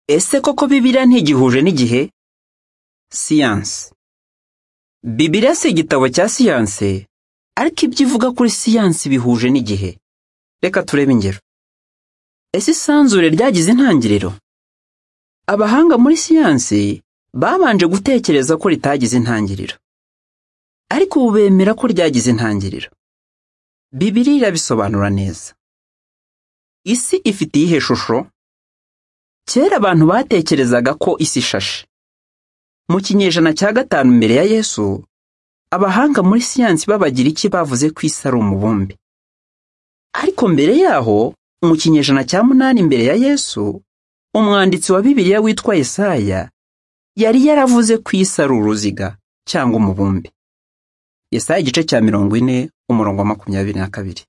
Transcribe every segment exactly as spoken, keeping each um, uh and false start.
Ese koko Bibiliya ntigihuje n'igihe? Siyansi. Bibiliya si igitabo cya siyansi, ariko ibyo ivuga kuri siyansi bihuje n'igihe. Reka turebe ingero. Ese isanzure ryagize intangiriro? Abahanga muri siyansi babanje gutekereza ko ritagize intangiriro, ariko ubu bemera ko ryagize intangiriro. Bibiliya irabisobanura neza. Isi ifite iyihe shusho? Kera abantu batekerezaga ko isi ishashe. Mu kinyejana cya gatanu mbere ya Yesu, abahanga muri siyansi b'abagiriki bavuze ko isi ari umubumbe. Ariko mbere yaho, mu kinyejana cya munani mbere ya Yesu, umwanditsi wa Bibiliya witwa Yesaya yari yaravuze ko isi ari uruziga cyangwa umubumbe. Yesaya igice cya mirongo ine umurongo wa makumyabiri na kabiri.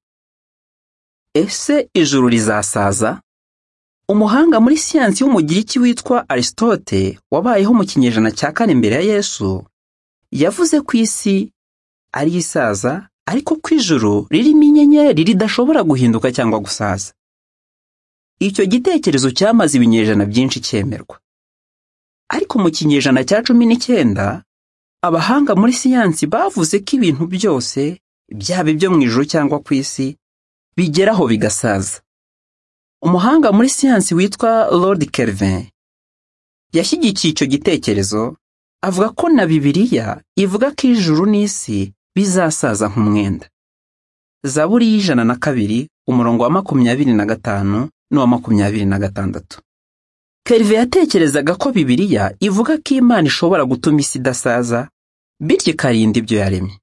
Ese ijuru rizasaza? Umuhanga muri siyansi w'umugiriki witwa Aristote wabayeho mu kinyejana cya kane mbere ya Yesu yavuze ko isi ari isaza, ariko ko ijuru ririmo inyenyeri ridashobora guhinduka cyangwa gusaza. Icyo gitekerezo cyamaze ibinyejana byinshi cyemerwa. Ariko mu kinyejana cya cumi n'icyenda, abahanga muri siyansi bavuze ko ibintu byose, byaba ibyo mu ijuru cyangwa ku isi, bigeraho bigasaza. Umuhanga muri siyansi witwa Lord Kelvin yashyigikiye icyo gitekerezo, avuga ko na Bibiliya ivuga ko ijuru n'isi bizasaza nk'umwenda. Zaburi y'ijana na kabiri umurongo wa makumyabiri na gatanu n'uwa makumyabiri na gatandatu. Kelvin yatekerezaga ko Bibiliya ivuga ko Imana ishobora gutuma isi idasaza, bityo ikarinda ibyo yaremye.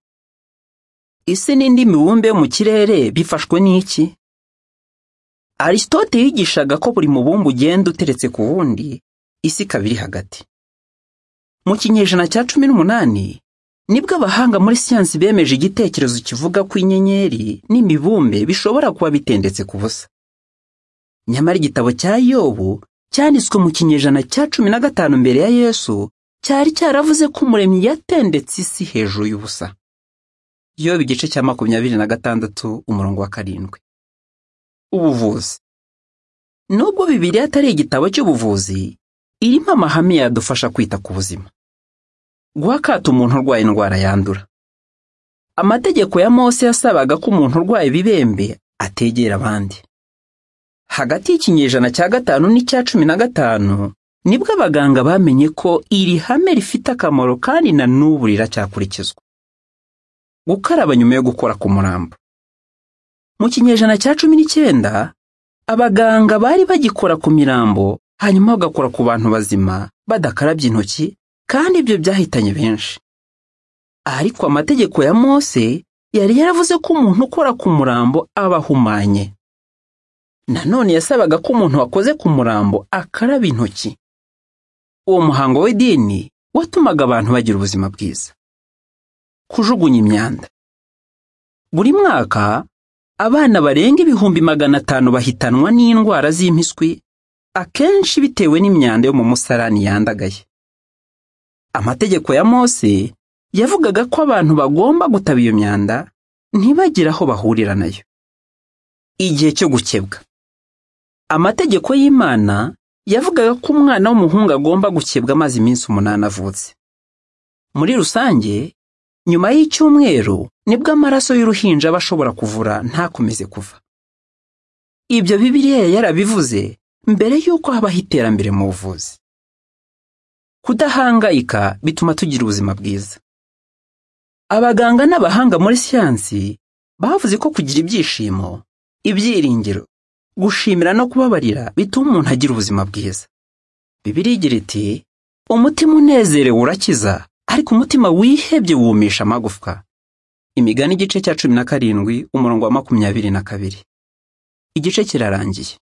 Isi n'indi mibumbe yo mu kirere bifashwe n'iki? Aristote yigishaga ko buri mubumbe ugenda uteretse ku wundi, isi ikaba iri hagati. Mu kinyejana cya cumi n'umunani, nibwo abahanga muri siyansi bemeje igitekerezo kivuga ko inyenyeri n'imibumbe bishobora kuba bitendetse ku busa. Nyamara igitabo cya Yobu cyanditswe mu kinyejana cya cumi na gatanu mbere ya Yesu cyari cyaravuze ko Umuremyi yatendetse isi hejuru y'ubusa. Yobu igice cya makumyabiri na gatandatu umurongo wa karindwi. Ubuvuzi. Nubwo Bibiliya atari igitabo cy'ubuvuzi, irimo amahame yadufasha kwita ku buzima. Guha akato umuntu urwaye indwara yandura. Amategeko ya Mose yasabaga ko umuntu urwaye ibibembe ategera abandi. Hagati y'ikinyejana cya gatanu n'icya cumi na gatanu, nibwo abaganga bamenye ko iri hame rifite akamaro kandi na n'ubu riracyakurikizwa. Gukaraba nyuma yo gukora ku murambo. Mu kinyejana cya cumi n'icyenda, abaganga bari bagikora ku mirambo, hanyuma bagakora ku bantu bazima badakarabye intoki, kandi ibyo byahitanye benshi. Ariko amategeko ya Mose yari yaravuze ko umuntu ukora ku murambo aba ahumanye. Nanone yasabaga ko umuntu wakoze ku murambo akaraba intoki. Uwo muhango w'idini watumaga abantu bagira ubuzima bwiza. Kujugunya imyanda. Buri mwaka, abana barenga ibihumbi magana atanu bahitanwa n'indwara z'impiswi, akenshi bitewe n'imyanda yo mu musarani yandagaye. Amategeko ya Mose yavugaga ko abantu bagomba gutaba iyo myanda, ntibagire aho bahurira nayo. Igihe cyo gukebwa. Amategeko y'Imana yavugaga ko umwana w'umuhungu agomba gukebwa amaze iminsi umunani avutse. Muri rusange, nyuma y'icyumweru nibwo amaraso y'uruhinja aba ashobora kuvura ntakomeze kuva. Ibyo Bibiliya yarabivuze mbere y'uko habaho iterambere mu buvuzi. Kudahangayika bituma tugira ubuzima bwiza. Abaganga n'abahanga muri siyansi bavuze ko kugira ibyishimo, ibyiringiro, gushimira no kubabarira bituma umuntu agira ubuzima bwiza. Bibiliya igira iti, umutima unezerewe urakiza, ariko umutima wihebye wumisha amagufwa. Imigani igice cya cumi na karindwi umurongo wa makumyabiri na kabiri. Igice kirarangiye.